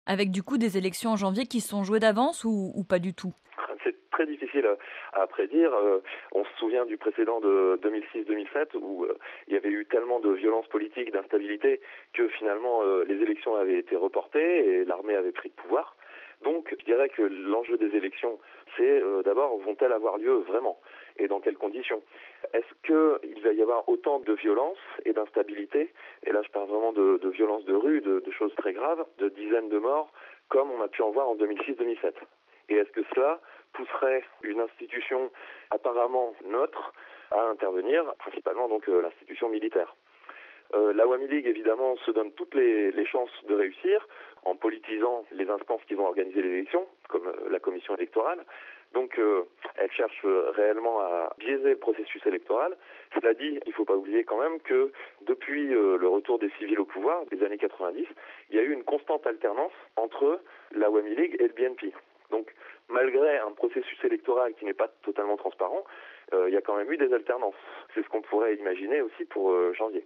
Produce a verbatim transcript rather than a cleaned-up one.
Avec du coup des élections en janvier qui sont jouées d'avance ou, ou pas du tout? C'est très difficile à prédire. On se souvient du précédent de deux mille six deux mille sept où il y avait eu tellement de violence politique, d'instabilité, que finalement les élections avaient été reportées et l'armée avait pris le pouvoir. Donc je dirais que l'enjeu des élections, c'est euh, d'abord, vont-elles avoir lieu vraiment? Et dans quelles conditions? Est-ce qu'il va y avoir autant de violence et d'instabilité? Et là je parle vraiment de, de violence de rue, de, de choses très graves, de dizaines de morts, comme on a pu en voir en deux mille six deux mille sept. Et est-ce que cela pousserait une institution apparemment neutre à intervenir, principalement donc euh, l'institution militaire? Euh, L'Awami League, évidemment, se donne toutes les, les chances de réussir en politisant les instances qui vont organiser l'élection, comme euh, la commission électorale. Donc, euh, elle cherche euh, réellement à biaiser le processus électoral. Cela dit, il ne faut pas oublier quand même que depuis euh, le retour des civils au pouvoir, des années quatre-vingt-dix, il y a eu une constante alternance entre l'Awami League et le B N P. Donc, malgré un processus électoral qui n'est pas totalement transparent, euh, il y a quand même eu des alternances. C'est ce qu'on pourrait imaginer aussi pour euh, janvier.